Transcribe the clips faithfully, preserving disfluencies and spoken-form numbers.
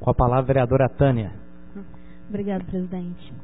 Com a palavra, a vereadora Tânia. Obrigada, presidente.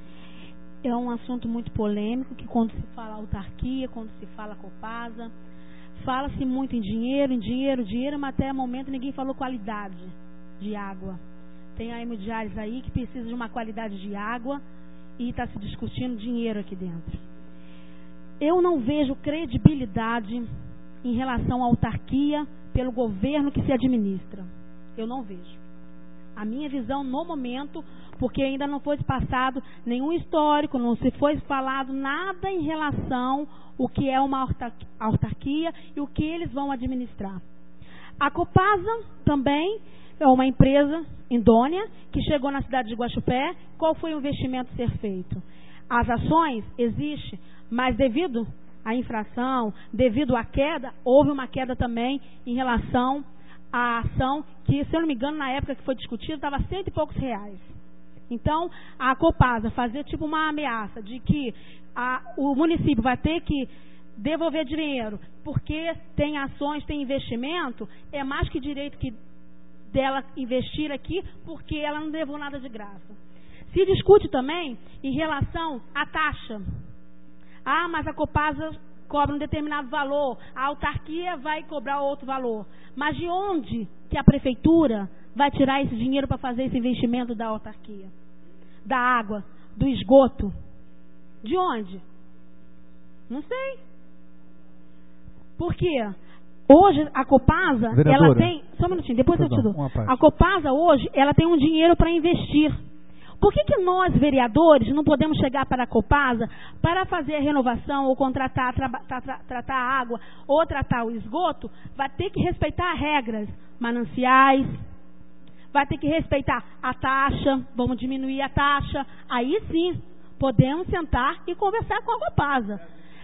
É um assunto muito polêmico, que quando se fala autarquia, quando se fala Copasa, fala-se muito em dinheiro, em dinheiro, dinheiro, mas até o momento ninguém falou qualidade de água. Tem a hemodiálise aí que precisa de uma qualidade de água e está se discutindo dinheiro aqui dentro. Eu não vejo credibilidade em relação à autarquia pelo governo que se administra. Eu não vejo. A minha visão no momento, porque ainda não foi passado nenhum histórico, não se foi falado nada em relação ao que é uma autarquia e o que eles vão administrar. A Copasa também é uma empresa idônea que chegou na cidade de Guaxupé. Qual foi o investimento a ser feito? As ações existem, mas devido à infração, devido à queda, houve uma queda também em relação à ação que, se eu não me engano, na época que foi discutido, estava cento e poucos reais. Então, a Copasa fazer tipo uma ameaça de que a, o município vai ter que devolver dinheiro porque tem ações, tem investimento, é mais que direito que dela investir aqui, porque ela não levou nada de graça. Se discute também em relação à taxa. Ah, mas a Copasa cobra um determinado valor, a autarquia vai cobrar outro valor. Mas de onde que a prefeitura vai tirar esse dinheiro para fazer esse investimento da autarquia? Da água, do esgoto? De onde? Não sei. Por quê? Hoje a Copasa, Vereadora, ela tem... Só um minutinho, depois perdão, eu te dou. uma parte. A Copasa hoje, ela tem um dinheiro para investir. Por que que nós, vereadores, não podemos chegar para a Copasa para fazer a renovação ou contratar, tra tra tra tratar a água ou tratar o esgoto? Vai ter que respeitar regras mananciais, vai ter que respeitar a taxa, vamos diminuir a taxa. Aí sim, podemos sentar e conversar com a Copasa.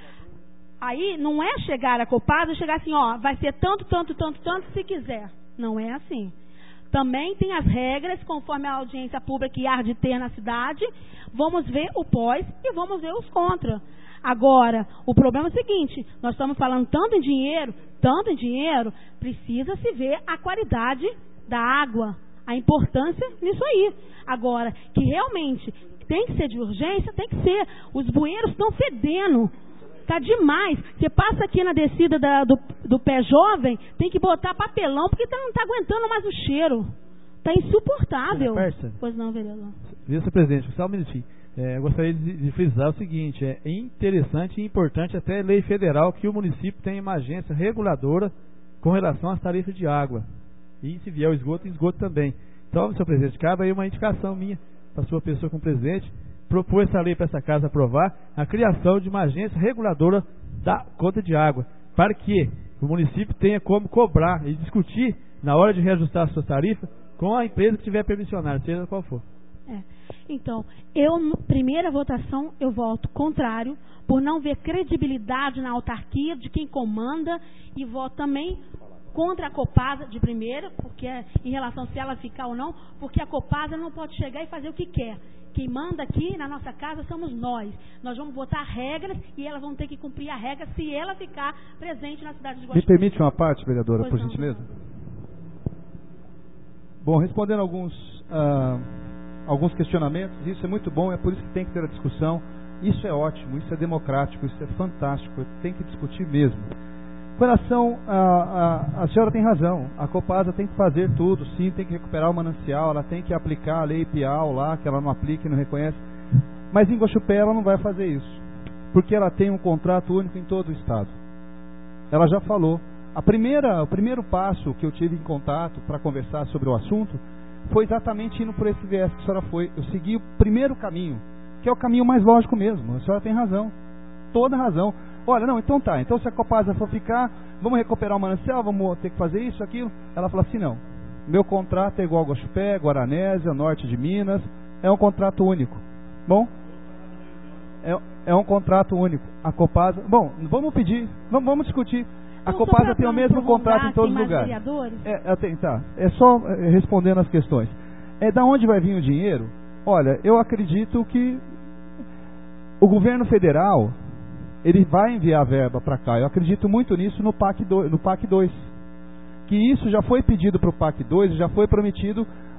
Aí não é chegar a Copasa e chegar assim, ó, vai ser tanto, tanto, tanto, tanto, se quiser. Não é assim. Também tem as regras, conforme a audiência pública que há de ter na cidade. Vamos ver o pós e vamos ver os contra. Agora, o problema é o seguinte, nós estamos falando tanto em dinheiro, tanto em dinheiro, precisa se ver a qualidade da água, a importância nisso aí. Agora, que realmente tem que ser de urgência, tem que ser. Os bueiros estão fedendo. Está demais. Você passa aqui na descida da, do, do pé jovem, tem que botar papelão, porque tá, não está aguentando mais o cheiro. Está insuportável. Pois não, vereador. Vice-presidente, só um minutinho. É, eu gostaria de, de frisar o seguinte, é interessante e importante, até lei federal, que o município tenha uma agência reguladora com relação às tarifas de água. E se vier o esgoto, esgoto também. Então, senhor presidente, cabe aí uma indicação minha para a sua pessoa como presidente, propor essa lei para essa casa aprovar a criação de uma agência reguladora da conta de água, para que o município tenha como cobrar e discutir na hora de reajustar a sua tarifa com a empresa que tiver permissionária, seja qual for. É. Então, eu, na primeira votação, eu voto contrário, por não ver credibilidade na autarquia de quem comanda, e voto também contra a Copasa de primeira, porque é em relação se ela ficar ou não, porque a Copasa não pode chegar e fazer o que quer. Quem manda aqui na nossa casa somos nós. Nós vamos botar regras e elas vão ter que cumprir a regra se ela ficar presente na cidade de Guaxupé. Me permite uma parte, vereadora, pois por não, gentileza? Não. Bom, respondendo alguns, uh, alguns questionamentos, isso é muito bom, é por isso que tem que ter a discussão. Isso é ótimo, isso é democrático, isso é fantástico, tem que discutir mesmo. Com relação a, a, a senhora tem razão, a Copasa tem que fazer tudo, sim, tem que recuperar o manancial, ela tem que aplicar a lei Piau lá, que ela não aplica e não reconhece, mas em Guaxupé ela não vai fazer isso, porque ela tem um contrato único em todo o estado. Ela já falou. A primeira, o primeiro passo que eu tive em contato para conversar sobre o assunto foi exatamente indo por esse viés que a senhora foi. Eu segui o primeiro caminho, que é o caminho mais lógico mesmo, a senhora tem razão, toda razão. Olha, não, então tá, então se a Copasa for ficar, vamos recuperar o manancial, vamos ter que fazer isso, aquilo. Ela falou assim, não, meu contrato é igual a Guaxupé, Guaranésia, norte de Minas, é um contrato único. Bom, é, é um contrato único. A Copasa, bom, vamos pedir, vamos, vamos discutir. A Então, Copasa tem o mesmo contrato em todos os lugares. É, é, tem, tá, é só é, respondendo as questões. É da onde vai vir o dinheiro? Olha, eu acredito que o governo federal ele vai enviar verba para cá. Eu acredito muito nisso no PAC dois, no PAC dois. Que isso já foi pedido para o PAC dois, já foi prometido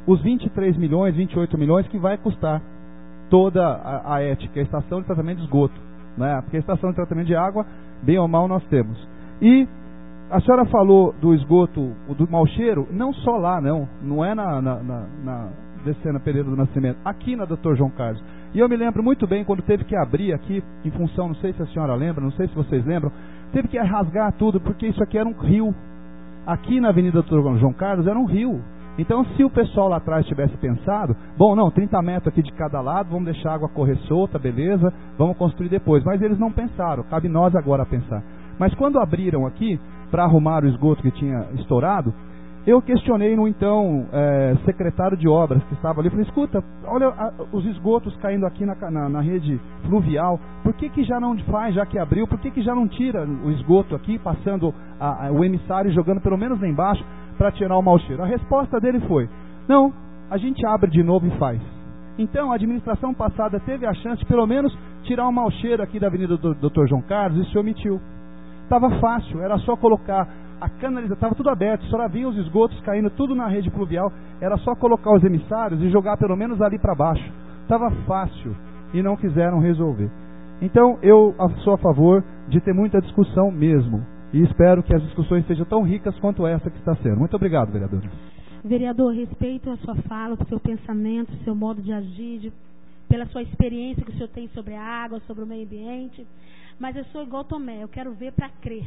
os vinte e três milhões, vinte e oito milhões que vai custar toda a, a ética, a estação de tratamento de esgoto, né? Porque a estação de tratamento de água, bem ou mal, nós temos. E a senhora falou do esgoto, do mau cheiro, não só lá, não. Não é na, na, na, na descendo Pereira do Nascimento, aqui na doutor João Carlos. E eu me lembro muito bem quando teve que abrir aqui, em função, não sei se a senhora lembra, não sei se vocês lembram, teve que rasgar tudo, porque isso aqui era um rio. Aqui na Avenida doutor João Carlos era um rio. Então, se o pessoal lá atrás tivesse pensado, bom, não, trinta metros aqui de cada lado, vamos deixar a água correr solta, beleza, vamos construir depois. Mas eles não pensaram, cabe nós agora pensar. Mas quando abriram aqui, para arrumar o esgoto que tinha estourado, eu questionei no então é, secretário de obras que estava ali, falei, escuta, olha a, os esgotos caindo aqui na, na, na rede fluvial, por que que já não faz, já que abriu, por que que já não tira o esgoto aqui, passando a, a, o emissário e jogando pelo menos lá embaixo, para tirar o mau cheiro? A resposta dele foi, não, a gente abre de novo e faz. Então a administração passada teve a chance de pelo menos tirar o mau cheiro aqui da Avenida do doutor João Carlos e se omitiu. Estava fácil, era só colocar a canalização, estava tudo aberto, só havia os esgotos caindo tudo na rede pluvial, era só colocar os emissários e jogar pelo menos ali para baixo. Estava fácil e não quiseram resolver. Então eu sou a favor de ter muita discussão mesmo. E espero que as discussões sejam tão ricas quanto essa que está sendo. Muito obrigado, vereador. Vereador, respeito a sua fala, o seu pensamento, o seu modo de agir, de, pela sua experiência que o senhor tem sobre a água, sobre o meio ambiente. Mas eu sou igual Tomé, eu quero ver para crer.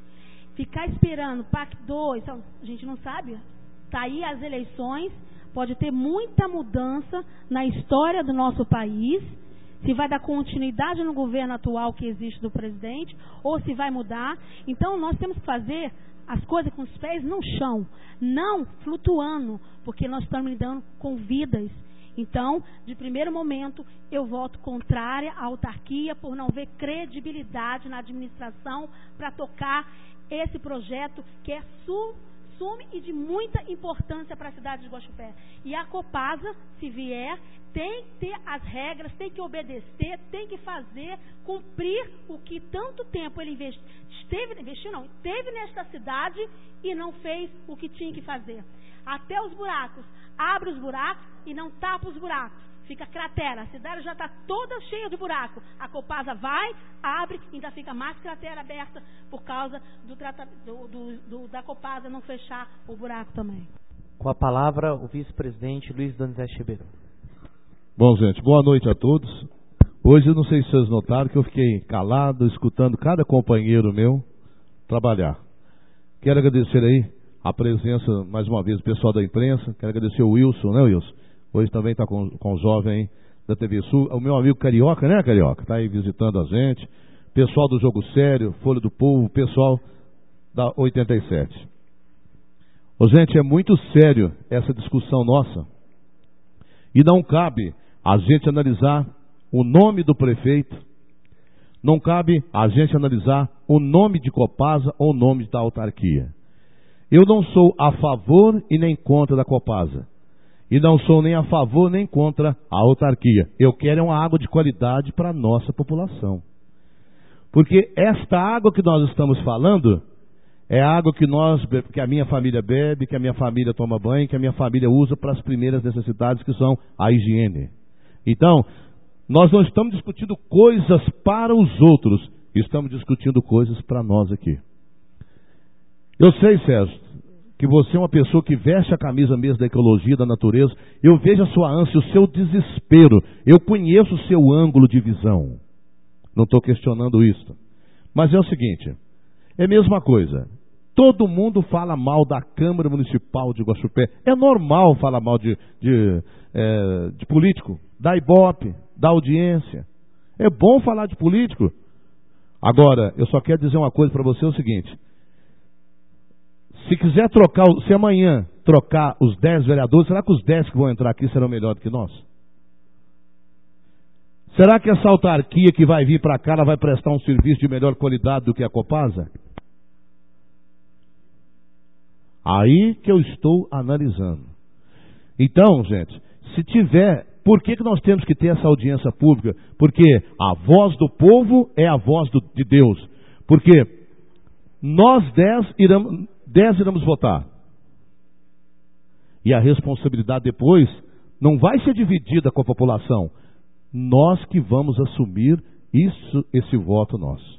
Ficar esperando P A C dois, a gente não sabe. Está aí as eleições, pode ter muita mudança na história do nosso país. Se vai dar continuidade no governo atual que existe do presidente, ou se vai mudar. Então, nós temos que fazer as coisas com os pés no chão, não flutuando, porque nós estamos lidando com vidas. Então, de primeiro momento, eu voto contrária à autarquia por não ver credibilidade na administração para tocar esse projeto que é su sume e de muita importância para a cidade de Guaxupé. E a Copasa, se vier, tem que ter as regras, tem que obedecer, tem que fazer, cumprir o que tanto tempo ele investi, esteve, investiu não, teve nesta cidade e não fez o que tinha que fazer. Até os buracos, abre os buracos e não tapa os buracos. Fica cratera, a cidade já está toda cheia de buraco. A Copasa vai, abre, ainda fica mais cratera aberta por causa do, do, do, do, da Copasa não fechar o buraco também. Com a palavra, o vice-presidente Luiz Donizete Ribeiro. Bom, gente, boa noite a todos. Hoje, eu não sei se vocês notaram que eu fiquei calado, escutando cada companheiro meu trabalhar. Quero agradecer aí a presença, mais uma vez, do pessoal da imprensa. Quero agradecer o Wilson, né, Wilson? Hoje também está com, com o jovem da T V Sul, o meu amigo Carioca, né, Carioca? Está aí visitando a gente. Pessoal do Jogo Sério, Folha do Povo, pessoal da oitenta e sete. Ô, gente, é muito sério essa discussão nossa. E não cabe a gente analisar o nome do prefeito, não cabe a gente analisar o nome de Copasa ou o nome da autarquia. Eu não sou a favor e nem contra da Copasa. E não sou nem a favor nem contra a autarquia. Eu quero uma água de qualidade para a nossa população. Porque esta água que nós estamos falando é a água que, nós, que a minha família bebe, que a minha família toma banho, que a minha família usa para as primeiras necessidades, que são a higiene. Então, nós não estamos discutindo coisas para os outros, estamos discutindo coisas para nós aqui. Eu sei, Sérgio, que você é uma pessoa que veste a camisa mesmo da ecologia, da natureza. Eu vejo a sua ânsia, o seu desespero. Eu conheço o seu ângulo de visão. Não estou questionando isso. Mas é o seguinte, é a mesma coisa. Todo mundo fala mal da Câmara Municipal de Guaxupé. É normal falar mal de, de, é, de político, da Ibope, da audiência. É bom falar de político. Agora, eu só quero dizer uma coisa para você, é o seguinte. Se quiser trocar, se amanhã trocar os dez vereadores, será que os dez que vão entrar aqui serão melhor do que nós? Será que essa autarquia que vai vir para cá, ela vai prestar um serviço de melhor qualidade do que a Copasa? Aí que eu estou analisando. Então, gente, se tiver, por que que nós temos que ter essa audiência pública? Porque a voz do povo é a voz do, de Deus. Porque nós dez iremos... Dez iremos votar. E a responsabilidade depois não vai ser dividida com a população. Nós que vamos assumir isso, esse voto nosso.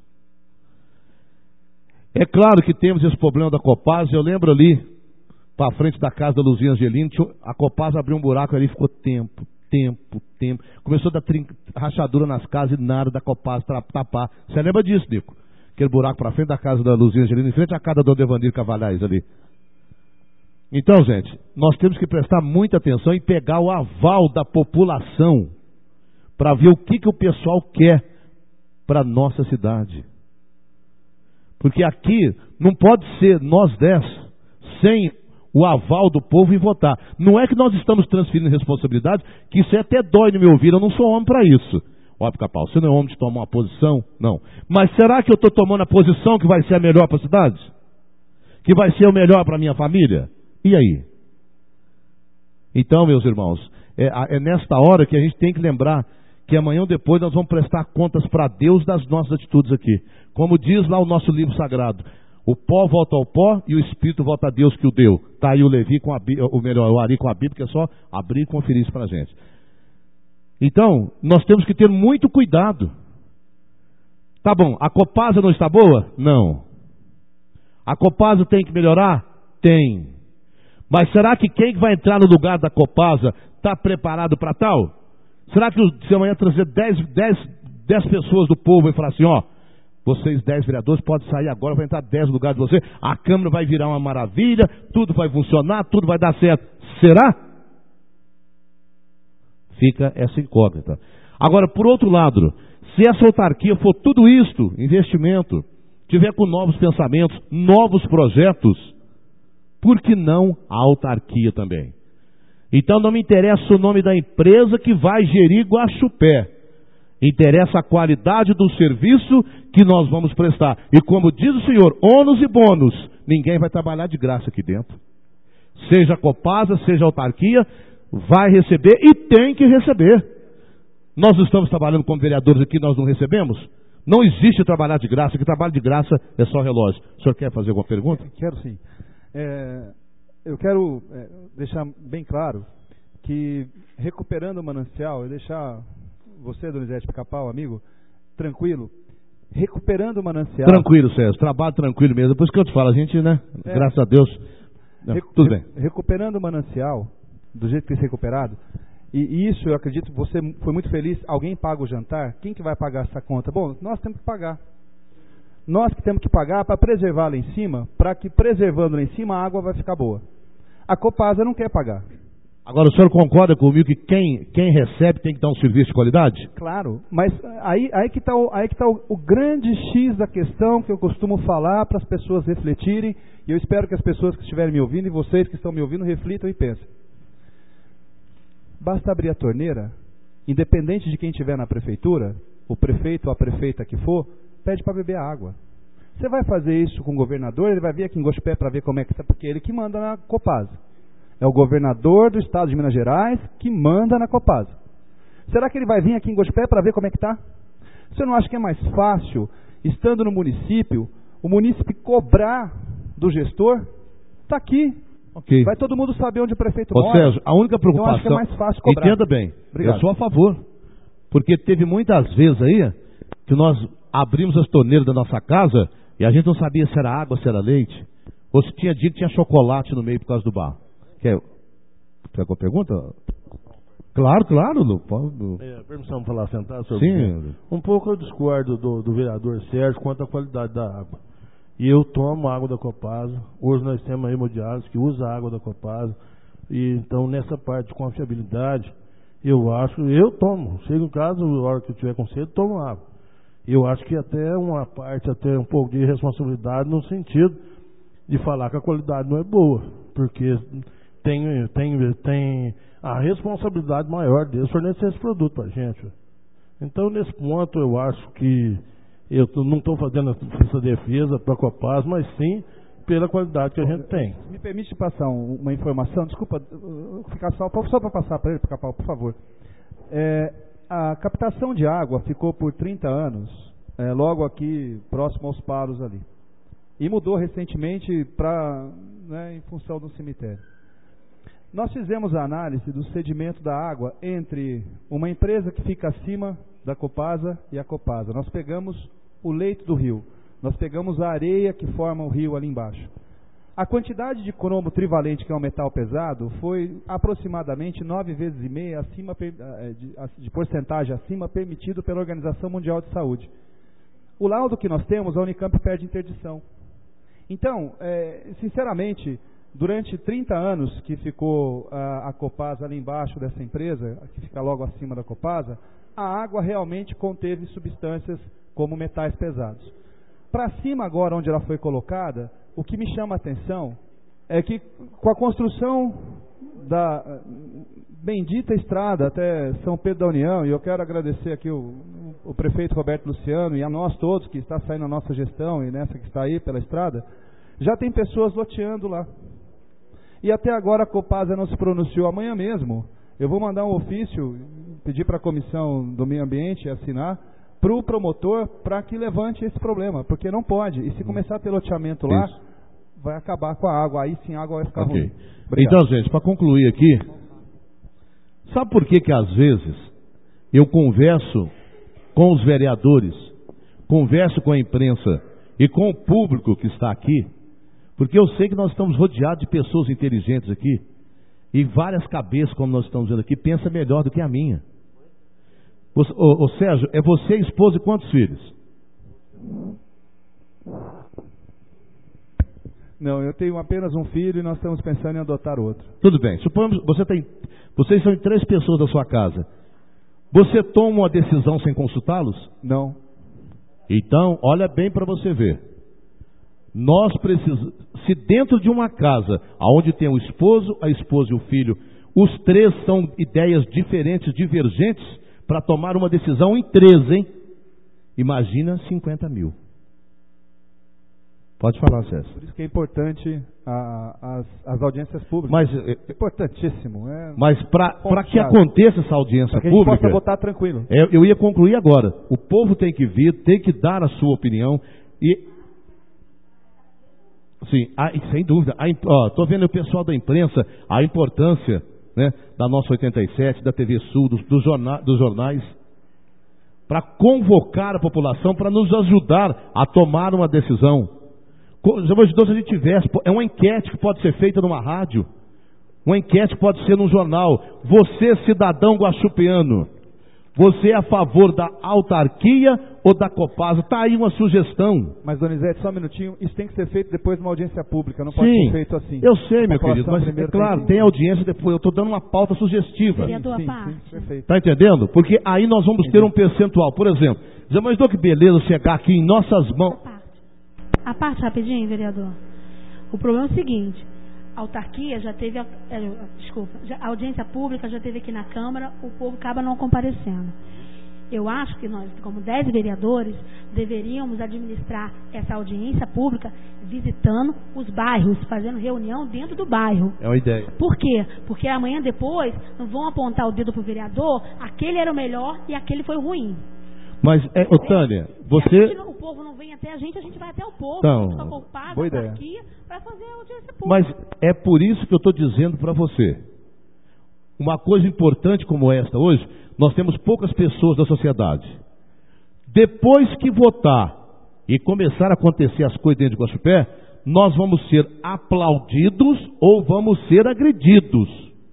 É claro que temos esse problema da Copasa. Eu lembro ali, para frente da casa da Luzinha Angelini, a Copasa abriu um buraco ali e ficou tempo, tempo, tempo. Começou a dar trin... rachadura nas casas e nada da Copasa tapar. Você lembra disso, Nico? Aquele buraco para frente da casa da Luzinha Angelini, em frente à casa do Evandir Cavalhais ali. Então, gente, nós temos que prestar muita atenção e pegar o aval da população para ver o que, que o pessoal quer para a nossa cidade. Porque aqui não pode ser nós dez sem o aval do povo e votar. Não é que nós estamos transferindo responsabilidade, que isso até dói no meu ouvido, eu não sou homem para isso. Ó, Pica-Pau, você não é homem de tomar uma posição? Não. Mas será que eu estou tomando a posição que vai ser a melhor para a cidade? Que vai ser o melhor para a minha família? E aí? Então, meus irmãos, é, é nesta hora que a gente tem que lembrar que amanhã ou depois nós vamos prestar contas para Deus das nossas atitudes aqui. Como diz lá o nosso livro sagrado, o pó volta ao pó e o Espírito volta a Deus que o deu. Está aí o Levi com a Bíblia, ou melhor, o Ari com a Bíblia, que é só abrir e conferir isso para a gente. Então, nós temos que ter muito cuidado. Tá bom, a Copasa não está boa? Não. A Copasa tem que melhorar? Tem. Mas será que quem vai entrar no lugar da Copasa está preparado para tal? Será que se amanhã trazer dez pessoas do povo e falar assim, ó, vocês dez vereadores podem sair agora, vai entrar dez no lugar de você, a Câmara vai virar uma maravilha, tudo vai funcionar, tudo vai dar certo. Será? Fica essa incógnita. Agora, por outro lado, se essa autarquia for tudo isto, investimento, tiver com novos pensamentos, novos projetos, por que não a autarquia também? Então não me interessa o nome da empresa que vai gerir Guaxupé. Interessa a qualidade do serviço que nós vamos prestar. E como diz o senhor, ônus e bônus, ninguém vai trabalhar de graça aqui dentro. Seja a Copasa, seja a autarquia, vai receber e tem que receber. Nós estamos trabalhando como vereadores aqui, nós não recebemos? Não existe trabalhar de graça, que trabalho de graça é só relógio. O senhor quer fazer alguma pergunta? Quero sim. É, eu quero é, deixar bem claro que recuperando o manancial, e deixar você, Donizete Pica-Pau, amigo, tranquilo, recuperando o manancial... Tranquilo, César, trabalho tranquilo mesmo, depois que eu te falo, a gente, né, é, graças a Deus, não, recu tudo bem. Recuperando o manancial, do jeito que tem recuperado, e, e isso eu acredito, você foi muito feliz, alguém paga o jantar, quem que vai pagar essa conta? Bom, nós temos que pagar. Nós que temos que pagar para preservar lá em cima, para que preservando lá em cima a água vai ficar boa. A Copasa não quer pagar. Agora, o senhor concorda comigo que quem, quem recebe tem que dar um serviço de qualidade? Claro, mas aí, aí que está o, aí que tá o, o grande X da questão que eu costumo falar para as pessoas refletirem, e eu espero que as pessoas que estiverem me ouvindo e vocês que estão me ouvindo reflitam e pensem. Basta abrir a torneira, independente de quem estiver na prefeitura, o prefeito ou a prefeita que for, pede para beber água. Você vai fazer isso com o governador, ele vai vir aqui em Guaxupé para ver como é que está, porque é ele que manda na Copasa. É o governador do estado de Minas Gerais que manda na Copasa. Será que ele vai vir aqui em Guaxupé para ver como é que está? Você não acha que é mais fácil, estando no município, o município cobrar do gestor? Está aqui. Okay. Vai todo mundo saber onde o prefeito Ô, mora. Sérgio, a única preocupação... Então, acho que é mais fácil cobrar. Entenda bem, Obrigado. Eu sou a favor. Porque teve muitas vezes aí que nós abrimos as torneiras da nossa casa e a gente não sabia se era água, se era leite. Ou se tinha dia que tinha chocolate no meio por causa do bar. Quer, quer alguma pergunta? Claro, claro, Lu. Pode... É, permissão para falar sentado, senhor? Sim. Um pouco eu discordo do, do vereador Sérgio quanto à qualidade da água. E eu tomo água da Copasa. Hoje nós temos aí hemodiálise que usa a água da Copasa. E então nessa parte de confiabilidade, eu acho, eu tomo. Chego em casa, na hora que eu tiver com sede, tomo água. Eu acho que até uma parte, até um pouco de responsabilidade no sentido de falar que a qualidade não é boa. Porque tem, tem, tem a responsabilidade maior deles fornecer esse produto para a gente. Então nesse ponto eu acho que eu não estou fazendo essa defesa para a Copasa, mas sim pela qualidade que a gente tem. Me permite passar uma informação, desculpa, ficar só, só para passar para ele, Pica-Pau, por favor. É, a captação de água ficou por trinta anos, é, logo aqui próximo aos Paros ali. E mudou recentemente para, né, em função do cemitério. Nós fizemos a análise do cedimento da água entre uma empresa que fica acima da Copasa e a Copasa. Nós pegamos o leito do rio, nós pegamos a areia que forma o rio ali embaixo. A quantidade de cromo trivalente, que é um metal pesado, foi aproximadamente nove vezes e meia acima, de, de porcentagem acima permitido pela Organização Mundial de Saúde. O laudo que nós temos, a Unicamp perde interdição. Então, é, sinceramente, durante trinta anos que ficou a, a Copasa ali embaixo dessa empresa, que fica logo acima da Copasa, a água realmente conteve substâncias como metais pesados. Para cima agora, onde ela foi colocada, o que me chama a atenção é que com a construção da bendita estrada até São Pedro da União, e eu quero agradecer aqui o, o prefeito Roberto Luciano e a nós todos que está saindo a nossa gestão e nessa que está aí pela estrada, já tem pessoas loteando lá. E até agora a Copasa não se pronunciou. Amanhã mesmo eu vou mandar um ofício, pedir para a Comissão do Meio Ambiente assinar, para o promotor, para que levante esse problema, porque não pode. E se começar a ter loteamento lá, isso vai acabar com a água, aí sim a água vai ficar okay. ruim. Obrigado. Então, gente, para concluir aqui, sabe por que que às vezes eu converso com os vereadores, converso com a imprensa e com o público que está aqui? Porque eu sei que nós estamos rodeados de pessoas inteligentes aqui, e várias cabeças, como nós estamos vendo aqui, pensam melhor do que a minha. Ô, ô, ô Sérgio, é você, esposa e quantos filhos? Não, eu tenho apenas um filho e nós estamos pensando em adotar outro. Tudo bem, suponhamos, você tem, vocês são três pessoas da sua casa. Você toma uma decisão sem consultá-los? Não. Então, olha bem para você ver. Nós precisamos, se dentro de uma casa, onde tem o esposo, a esposa e o filho, os três são ideias diferentes, divergentes, para tomar uma decisão em três, hein? Imagina cinquenta mil. Pode falar, César. Por isso que é importante a, as, as audiências públicas. Mas, é importantíssimo. É mas para que aconteça essa audiência pra que pública, a gente possa votar tranquilo. É, eu ia concluir agora. O povo tem que vir, tem que dar a sua opinião e... Sim, a, sem dúvida. Estou vendo o pessoal da imprensa, a importância, né, da nossa oitenta e sete, da T V Sul, dos, dos, jorna, dos jornais, para convocar a população, para nos ajudar a tomar uma decisão. Já me ajudou se a gente tivesse. É uma enquete que pode ser feita numa rádio, uma enquete que pode ser num jornal. Você, cidadão guaxupeano, você é a favor da autarquia ou da Copasa? Está aí uma sugestão. Mas, Donizete, só um minutinho, isso tem que ser feito depois de uma audiência pública, não pode sim, ser feito assim. Eu sei, meu querido, mas é claro, tem, tem audiência depois, eu estou dando uma pauta sugestiva. Seria a tua sim, parte. Sim, perfeito. Está entendendo? Porque aí nós vamos ter um percentual. Por exemplo, já imaginou que beleza chegar aqui em nossas mãos... A parte, a parte rapidinho, vereador. O problema é o seguinte, a autarquia já teve, a, é, desculpa, já, a audiência pública já teve aqui na Câmara, o povo acaba não comparecendo. Eu acho que nós, como dez vereadores, deveríamos administrar essa audiência pública visitando os bairros, fazendo reunião dentro do bairro. É uma ideia. Por quê? Porque amanhã depois não vão apontar o dedo para o vereador, aquele era o melhor e aquele foi o ruim. Mas, é, ô, Tânia, você... Não, o povo não vem até a gente, a gente vai até o povo, então, a gente vai poupar a autarquia para fazer a audiência pública. Mas é por isso que eu estou dizendo para você. Uma coisa importante como esta hoje, nós temos poucas pessoas da sociedade. Depois que votar e começar a acontecer as coisas dentro de Guaxupé, nós vamos ser aplaudidos ou vamos ser agredidos.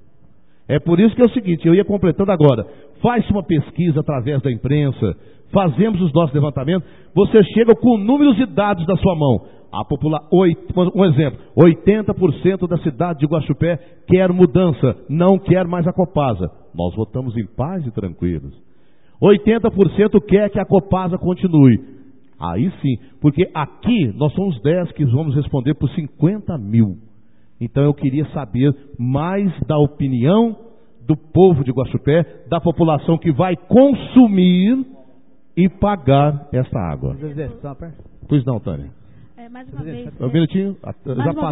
É por isso que é o seguinte, eu ia completando agora. Faz uma pesquisa através da imprensa, fazemos os nossos levantamentos, você chega com números e dados da sua mão. A popula... Um exemplo, oitenta por cento da cidade de Guaxupé quer mudança, não quer mais a Copasa. Nós votamos em paz e tranquilos. oitenta por cento quer que a Copasa continue. Aí sim, porque aqui nós somos dez que vamos responder por cinquenta mil. Então eu queria saber mais da opinião do povo de Guaxupé, da população que vai consumir e pagar essa água. Pois não, Tânia. É, mais uma vez. Um minutinho, Mais já uma passa. vez,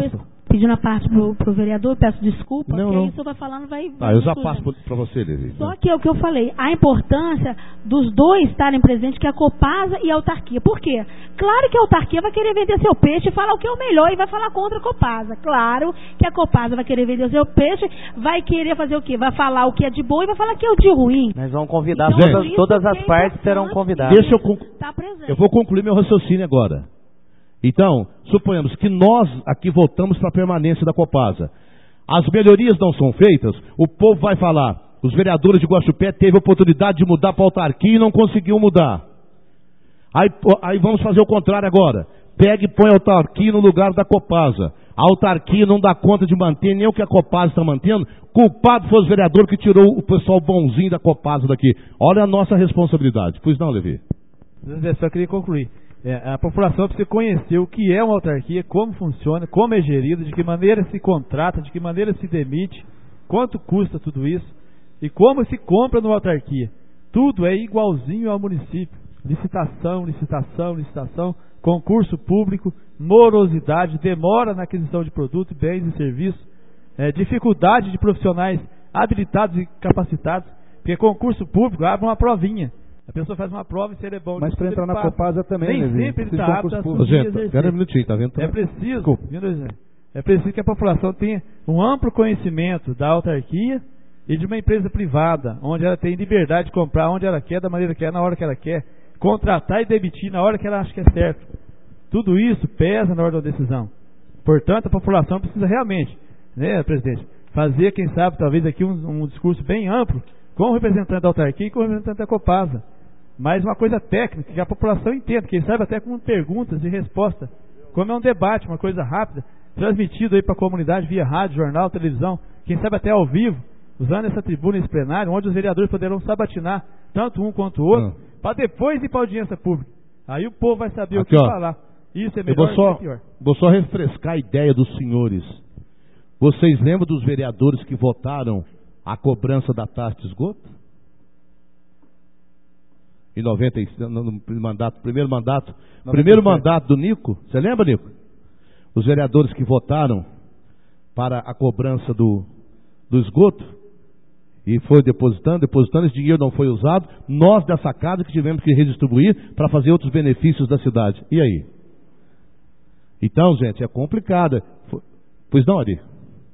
pedindo a parte pro, pro vereador, peço desculpa, não, porque não. aí o senhor vai falando, vai... vai Ah, eu já misturando. passo para você, Levi. Só que é o que eu falei, a importância dos dois estarem presentes, que é a Copasa e a autarquia. Por quê? Claro que a autarquia vai querer vender seu peixe e falar o que é o melhor e vai falar contra a Copasa. Claro que a Copasa vai querer vender seu peixe, vai querer fazer o quê? Vai falar o que é de bom e vai falar o que é o de ruim. Nós vamos convidar, Então, todas, isso todas que as é partes serão importante convidadas. Deixa eu conclu... Tá presente. Eu vou concluir meu raciocínio agora. Então, suponhamos que nós aqui votamos para a permanência da Copasa. As melhorias não são feitas, o povo vai falar, os vereadores de Guaxupé teve a oportunidade de mudar para a autarquia e não conseguiu mudar. Aí, aí vamos fazer o contrário agora. Pega e põe a autarquia no lugar da Copasa. A autarquia não dá conta de manter nem o que a Copasa está mantendo. Culpado foi os vereadores que tirou o pessoal bonzinho da Copasa daqui. Olha a nossa responsabilidade. Pois não, Levi? Eu só queria concluir. É, a população precisa conhecer o que é uma autarquia, como funciona, como é gerida, de que maneira se contrata, de que maneira se demite, quanto custa tudo isso e como se compra numa autarquia. Tudo é igualzinho ao município. Licitação, licitação, licitação, concurso público, morosidade, demora na aquisição de produtos, bens e serviços, é, dificuldade de profissionais habilitados e capacitados, porque concurso público abre uma provinha. A pessoa faz uma prova e se ele é bom. Mas para entrar na passa. Copasa também, nem Levi, sempre ele precisa está de apto a concurso assumir e Gente, exercer. espera um minutinho, tá vendo? É preciso, é preciso que a população tenha um amplo conhecimento da autarquia e de uma empresa privada, onde ela tem liberdade de comprar onde ela quer, da maneira que quer, na hora que ela quer, contratar e demitir na hora que ela acha que é certo. Tudo isso pesa na hora da decisão. Portanto, a população precisa realmente, né, presidente, fazer, quem sabe, talvez aqui um, um discurso bem amplo com o representante da autarquia e com o representante da Copasa. Mas uma coisa técnica, que a população entenda, quem sabe até com perguntas e respostas. Como é um debate, uma coisa rápida, transmitido aí para a comunidade via rádio, jornal, televisão, quem sabe até ao vivo, usando essa tribuna, esse plenário, onde os vereadores poderão sabatinar, tanto um quanto o outro, Ah. para depois ir para a audiência pública. Aí o povo vai saber Aqui, o que ó. falar. Isso é Eu melhor vou só, ou é pior? vou só refrescar a ideia dos senhores. Vocês lembram dos vereadores que votaram a cobrança da taxa de esgoto? Em noventa e seis, no, no mandato, primeiro mandato, primeiro mandato do Nico, você lembra, Nico? Os vereadores que votaram para a cobrança do, do esgoto e foi depositando, depositando, esse dinheiro não foi usado, nós dessa casa que tivemos que redistribuir para fazer outros benefícios da cidade. E aí? Então, gente, é complicado. Pois não, Ari?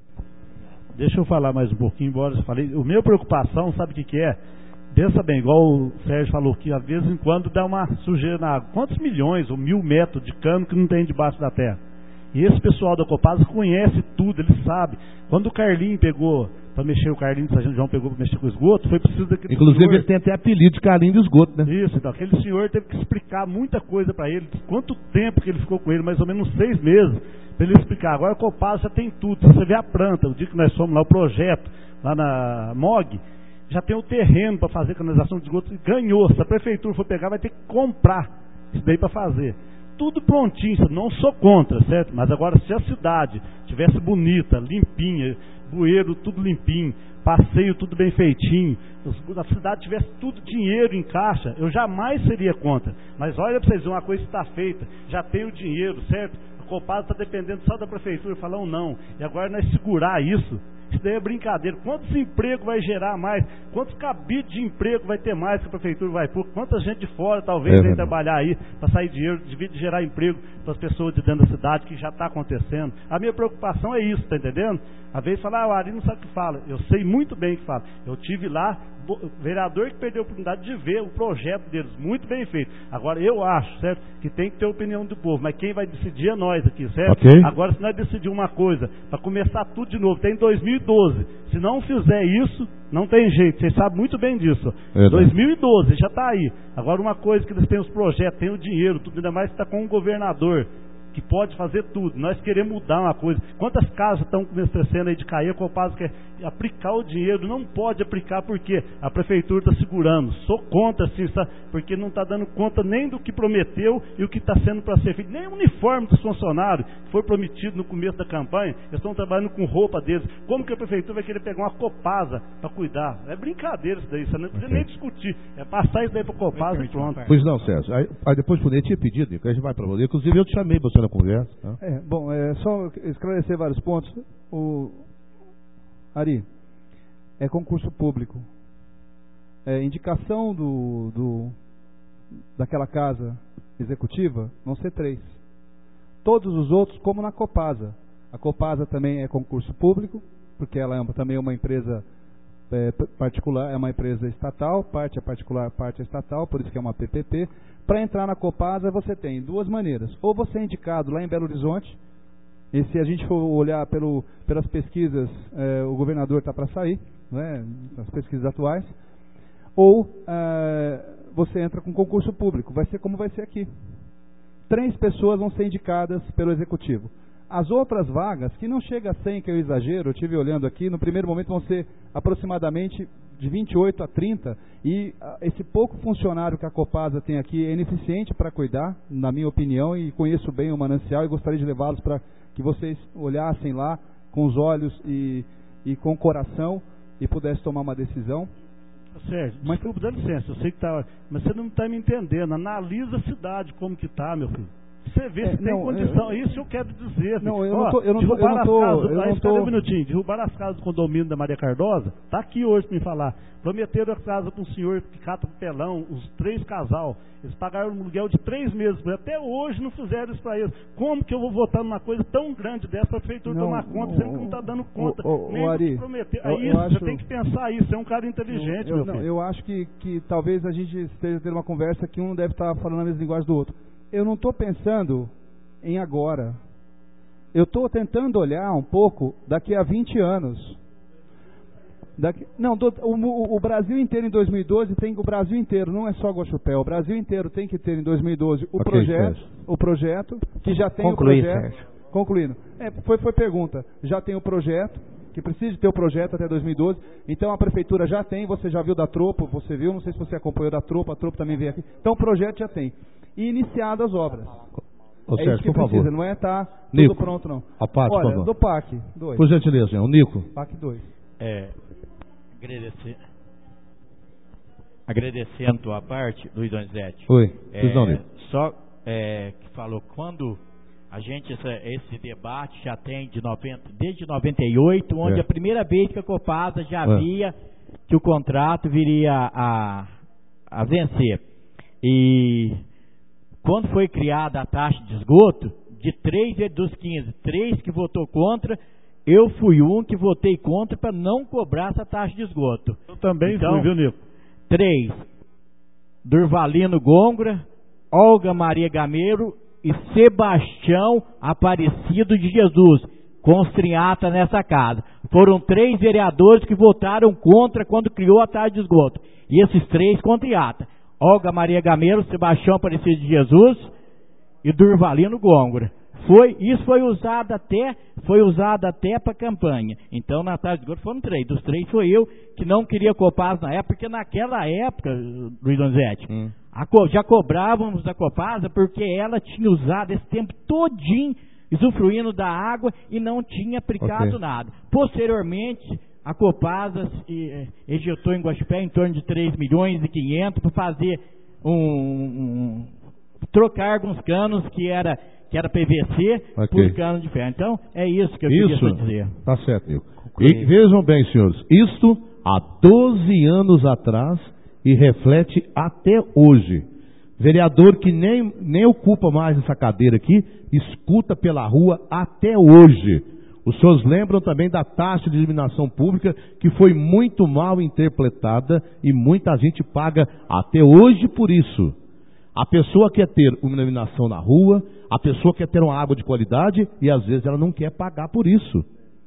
Deixa eu falar mais um pouquinho, embora eu falei. A minha preocupação, sabe o que, que é? Pensa bem, igual o Sérgio falou, que às vezes em quando dá uma sujeira na água. Quantos milhões ou mil metros de cano que não tem debaixo da terra? E esse pessoal da Copasa conhece tudo, ele sabe. Quando o Carlinho pegou, para mexer, o Carlinho do Sargento João pegou para mexer com o esgoto, foi preciso daquele Inclusive senhor... ele tem até apelido de Carlinho do esgoto, né? Isso, então, aquele senhor teve que explicar muita coisa para ele. Quanto tempo que ele ficou com ele? Mais ou menos seis meses. Para ele explicar. Agora a Copasa já tem tudo. Se você vê a planta, o dia que nós fomos lá, o projeto, lá na M O G, já tem o terreno para fazer canalização de esgoto. Ganhou. Se a prefeitura for pegar, vai ter que comprar isso daí para fazer. Tudo prontinho, não sou contra, certo? Mas agora, se a cidade tivesse bonita, limpinha, bueiro tudo limpinho, passeio tudo bem feitinho, a cidade tivesse tudo dinheiro em caixa, eu jamais seria contra. Mas olha para vocês verem, uma coisa está feita, já tem o dinheiro, certo? A Copasa está dependendo só da prefeitura falar um não. E agora nós segurar isso, isso daí é brincadeira. Quantos empregos vai gerar mais? Quantos cabides de emprego vai ter mais que a prefeitura vai pôr? Quanta gente de fora talvez é, venha trabalhar aí para sair dinheiro, de gerar emprego para as pessoas de dentro da cidade, que já está acontecendo. A minha preocupação é isso, está entendendo? Às vezes fala, ah, o Ari não sabe o que fala. Eu sei muito bem o que fala. Eu tive lá, vereador que perdeu a oportunidade de ver o projeto deles, muito bem feito. Agora eu acho, certo, que tem que ter a opinião do povo, mas quem vai decidir é nós aqui, certo? Okay. Agora se nós decidir uma coisa, para começar tudo de novo, tem dois mil e doze, se não fizer isso, não tem jeito, vocês sabem muito bem disso. É, dois mil e doze, já está aí. Agora uma coisa que eles têm os projetos, têm o dinheiro, tudo, ainda mais que está com um governador que pode fazer tudo. Nós queremos mudar uma coisa. Quantas casas estão começando aí de cair? A Copasa quer aplicar o dinheiro, não pode aplicar porque a prefeitura está segurando. Sou contra, sim, sabe? Porque não está dando conta nem do que prometeu e o que está sendo para ser feito. Nem o uniforme dos funcionários que foi prometido no começo da campanha, eles estão trabalhando com roupa deles. Como que a prefeitura vai querer pegar uma Copasa para cuidar? É brincadeira isso daí, você não precisa okay. nem discutir. É passar isso daí para a Copasa e pronto. Pois não, Sérgio. Aí, aí depois eu tinha pedido, Nico, a gente vai para você. Inclusive eu te chamei para você a conversa. Tá? É, bom, é só esclarecer vários pontos. O Ari, é concurso público. É, indicação do, do daquela casa executiva vão ser três. Todos os outros, como na Copasa. A Copasa também é concurso público, porque ela é também é uma empresa é, particular, é uma empresa estatal, parte é particular, parte é estatal, por isso que é uma P P P. Para entrar na Copasa você tem duas maneiras. Ou você é indicado lá em Belo Horizonte, e se a gente for olhar pelo, pelas pesquisas, é, o governador está para sair, né, as pesquisas atuais, ou é, você entra com concurso público, vai ser como vai ser aqui. Três pessoas vão ser indicadas pelo executivo. As outras vagas, que não chega a cem, que é o exagero, eu estive olhando aqui, no primeiro momento vão ser aproximadamente de vinte e oito a trinta, e esse pouco funcionário que a Copasa tem aqui é ineficiente para cuidar, na minha opinião, e conheço bem o manancial e gostaria de levá-los para que vocês olhassem lá com os olhos e, e com o coração e pudessem tomar uma decisão. Sérgio, mas desculpa, dá licença, eu sei que tá, mas você não está me entendendo. Analisa a cidade como que está, meu filho. Você vê é, se tem não, condição, eu, isso eu quero dizer. Não, eu não tô, eu não tô, eu não tô, casas, eu aí, não tô... um minutinho, derrubaram as casas do condomínio da Maria Cardosa, está aqui hoje para me falar. Prometeram a casa para um senhor que cata papelão, os três casal. Eles pagaram um aluguel de três meses, até hoje não fizeram isso para eles. Como que eu vou votar numa coisa tão grande dessa para a prefeitura tomar conta, sendo que não está dando conta, o, o, nem o Ari, do que prometeu. É eu, isso, eu acho, você tem que pensar isso, você é um cara inteligente, eu, eu, meu filho. Não, eu acho que, que talvez a gente esteja tendo uma conversa que um deve estar falando a mesma linguagem do outro. Eu não estou pensando em agora. Eu estou tentando olhar um pouco daqui a vinte anos. Daqui, não, do, o, o Brasil inteiro em dois mil e doze tem o Brasil inteiro, não é só Guaxupé, o Brasil inteiro tem que ter em dois mil e doze o okay, projeto, o projeto que já tem Concluir, o projeto. Sérgio. Concluindo. É, foi foi pergunta. Já tem o projeto, que precisa ter o projeto até dois mil e doze. Então a prefeitura já tem, você já viu da Tropo, você viu, não sei se você acompanhou da Tropo, a Tropo também veio aqui. Então o projeto já tem. E iniciadas as obras. Ô, é Sérgio, isso que por precisa, favor. não é estar tá Nico, tudo pronto não. A parte, Olha, por favor. do P A C dois. Por gentileza, o Nico. P A C dois. É, agradecer, agradecendo a tua parte, Luiz Donizete. Oi, é, não, Nico. Só é, que falou, quando a gente, essa, esse debate já tem de noventa, desde noventa e oito, onde é. a primeira vez que a Copasa já é. via que o contrato viria a, a vencer. E quando foi criada a taxa de esgoto, de três dos quinze, três que votou contra, eu fui um que votei contra para não cobrar essa taxa de esgoto. Eu também então, fui, viu, Nico? Três, Durvalino Gôngora, Olga Maria Gameiro e Sebastião Aparecido de Jesus, constrinhata nessa casa. Foram três vereadores que votaram contra quando criou a taxa de esgoto. E esses três contriata. Olga Maria Gameiro, Sebastião Aparecido de Jesus e Durvalino Gôngora. Foi, isso foi usado até, foi usado até para campanha. Então, na taxa de esgoto foram três. Dos três foi eu que não queria Copasa na época, porque naquela época, Luiz Donizete, hum. a, já cobrávamos a Copasa porque ela tinha usado esse tempo todinho usufruindo da água e não tinha aplicado okay. nada. Posteriormente, a Copasa eh, ejetou em Guaxupé em torno de três milhões e quinhentos para fazer um, um trocar alguns canos que era que era P V C okay. por cano de ferro. Então, é isso que eu isso, queria dizer. Tá certo, Nico. E vejam bem, senhores, isto há doze anos atrás e reflete até hoje. Vereador que nem, nem ocupa mais essa cadeira aqui, escuta pela rua até hoje. Os senhores lembram também da taxa de iluminação pública, que foi muito mal interpretada e muita gente paga até hoje por isso. A pessoa quer ter uma iluminação na rua, a pessoa quer ter uma água de qualidade e às vezes ela não quer pagar por isso.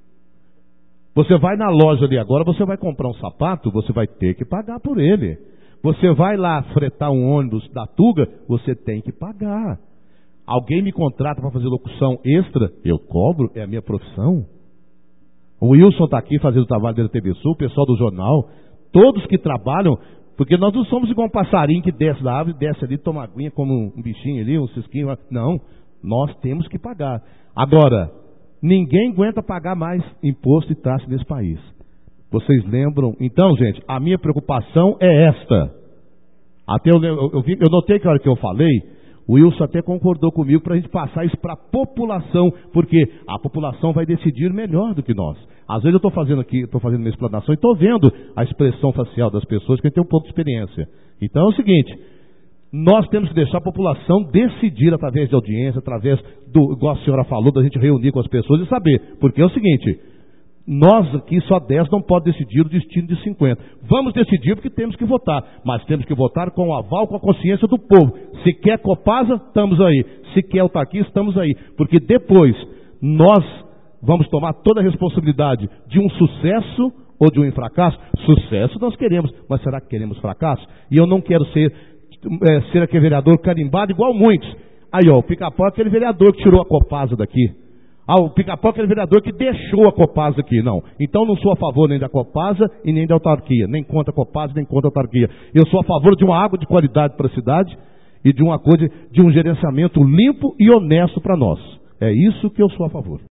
Você vai na loja ali agora, você vai comprar um sapato, você vai ter que pagar por ele. Você vai lá fretar um ônibus da Tuga, você tem que pagar. Alguém me contrata para fazer locução extra, eu cobro, é a minha profissão. O Wilson está aqui fazendo o trabalho da T V Sul, o pessoal do jornal, todos que trabalham, porque nós não somos igual um passarinho que desce da árvore, desce ali, toma aguinha como um bichinho ali, um cisquinho. Não, nós temos que pagar. Agora, ninguém aguenta pagar mais imposto e taxa nesse país. Vocês lembram? Então, gente, a minha preocupação é esta. Até eu, eu, eu, eu notei que a hora que eu falei, O Wilson até concordou comigo para a gente passar isso para a população, porque a população vai decidir melhor do que nós. Às vezes eu estou fazendo aqui, estou fazendo minha explanação e estou vendo a expressão facial das pessoas que tem um pouco de experiência. Então é o seguinte, nós temos que deixar a população decidir através de audiência, através do, igual a senhora falou, da gente reunir com as pessoas e saber. Porque é o seguinte, nós aqui, só dez não pode decidir o destino de cinquenta. Vamos decidir porque temos que votar, mas temos que votar com o aval, com a consciência do povo. Se quer Copasa, estamos aí. Se quer autarquia, estamos aí. Porque depois nós vamos tomar toda a responsabilidade de um sucesso ou de um fracasso. Sucesso nós queremos, mas será que queremos fracasso? E eu não quero ser, é, ser aquele vereador carimbado igual muitos. Aí ó, o Pica-Pau é aquele vereador que tirou a Copasa daqui. Ah, o Pica-Pau é aquele vereador que deixou a Copasa aqui. Não. Então não sou a favor nem da Copasa e nem da autarquia. Nem contra a Copasa, nem contra a autarquia. Eu sou a favor de uma água de qualidade para a cidade e de uma coisa, de um gerenciamento limpo e honesto para nós. É isso que eu sou a favor.